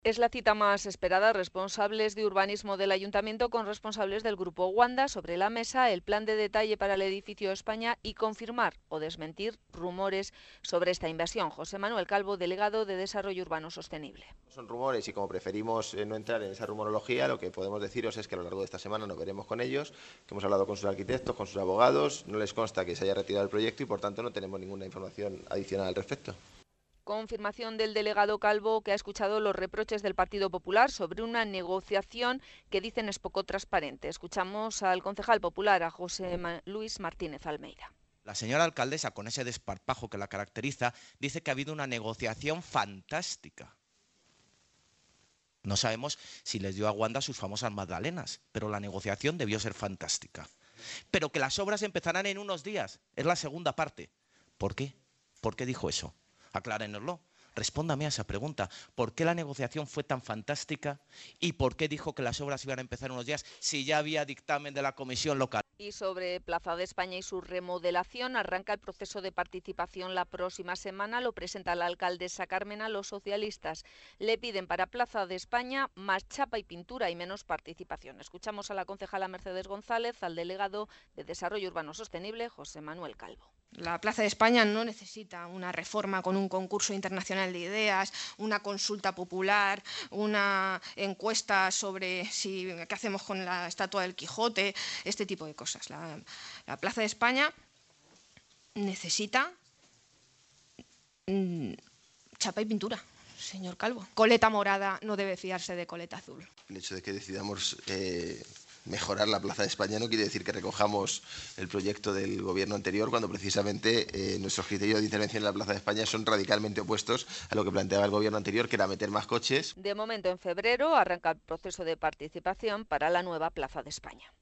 Es la cita más esperada. Responsables de urbanismo del ayuntamiento con responsables del grupo Wanda sobre la mesa el plan de detalle para el edificio España y confirmar o desmentir rumores sobre esta inversión. José Manuel Calvo, delegado de Desarrollo Urbano Sostenible. Son rumores y como preferimos no entrar en esa rumorología, lo que podemos deciros es que a lo largo de esta semana nos veremos con ellos, que hemos hablado con sus arquitectos, con sus abogados, no les consta que se haya retirado el proyecto y por tanto no tenemos ninguna información adicional al respecto. Confirmación del delegado Calvo, que ha escuchado los reproches del Partido Popular sobre una negociación que dicen es poco transparente. Escuchamos al concejal popular, a Luis Martínez Almeida. La señora alcaldesa, con ese desparpajo que la caracteriza, dice que ha habido una negociación fantástica. No sabemos si les dio a Wanda sus famosas magdalenas, pero la negociación debió ser fantástica. Pero que las obras empezarán en unos días, es la segunda parte. ¿Por qué? ¿Por qué dijo eso? Aclárenoslo. Respóndame a esa pregunta. ¿Por qué la negociación fue tan fantástica? ¿Y por qué dijo que las obras iban a empezar en unos días si ya había dictamen de la comisión local? Y sobre Plaza de España y su remodelación, arranca el proceso de participación la próxima semana. Lo presenta la alcaldesa Carmena. Los socialistas le piden para Plaza de España más chapa y pintura y menos participación. Escuchamos a la concejala Mercedes González, al delegado de Desarrollo Urbano Sostenible, José Manuel Calvo. La Plaza de España no necesita una reforma con un concurso internacional de ideas, una consulta popular, una encuesta sobre qué hacemos con la estatua del Quijote, este tipo de cosas. La Plaza de España necesita chapa y pintura, señor Calvo. Coleta morada no debe fiarse de coleta azul. El hecho de que decidamos mejorar la Plaza de España no quiere decir que recojamos el proyecto del gobierno anterior, cuando precisamente nuestros criterios de intervención en la Plaza de España son radicalmente opuestos a lo que planteaba el gobierno anterior, que era meter más coches. De momento, en febrero arranca el proceso de participación para la nueva Plaza de España.